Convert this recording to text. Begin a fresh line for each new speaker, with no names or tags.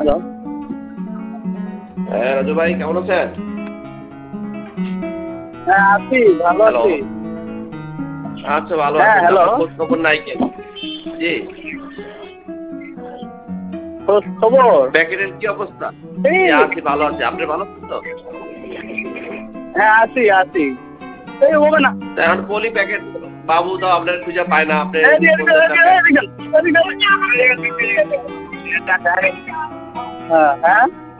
Hello.
হ্যাঁ রাজু ভাই কেমন আছেন?
হ্যাঁ, আছি, ভালো
হ্যালো।
আছি।
আচ্ছা ভালো
হ্যাঁ,
আছেন,
হ্যালো।
আপনার খোঁজ খবর নাই কেন? জি।
খোঁজ খবর?
প্যাকেটের কি অবস্থা? জি
এই,
আছি, ভালো আছি। আপনি ভালো আছেন তো?
হ্যাঁ, আছি, আছি। এই হবে না।
তা এখন বলি প্যাকেট বাবু তো আপনার খুঁজে পায় না, আপনি
এদিকে,
ফোন
এদিকে,
দেন না
এদিকে,
কেন?
এদিকে, এদিকে। হ্যাঁ, হ্যাঁ।